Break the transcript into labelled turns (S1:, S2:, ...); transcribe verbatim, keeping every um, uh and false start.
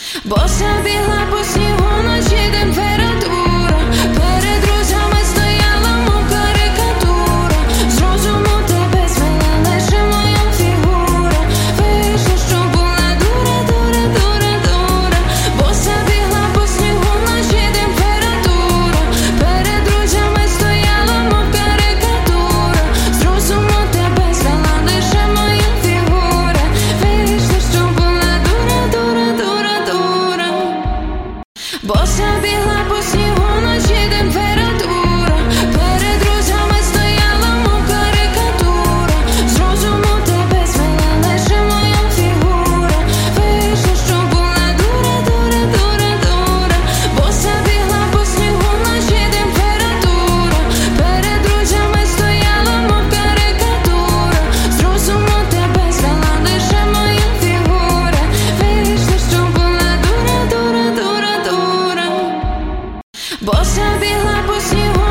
S1: Боса бігла по снігу, ночі температура. Перед друзями стояла, мов карикатура. З розуму тебе змила лише моя фігура. Вийшло, що була дура, дура, дура, дура. Боса бігла по снігу, ночі температура. Перед друзями стояла, мов карикатура. З розуму тебе змила лише моя фігура. Вийшло, що була дура, дура, дура, дура. Боса бігла по снігу, ночі температура. Перед друзями стояла, мов карикатура. З розуму тебе змила лише моя фігура. Вийшло, що була дура, дура, дура, дура. Боса бігла по снігу, ночі температура. Перед друзями стояла, мов карикатура. З розуму тебе змила лише моя фігура. Вийшло, що була дура, дура, дура, дура. Боса бігла по снігу,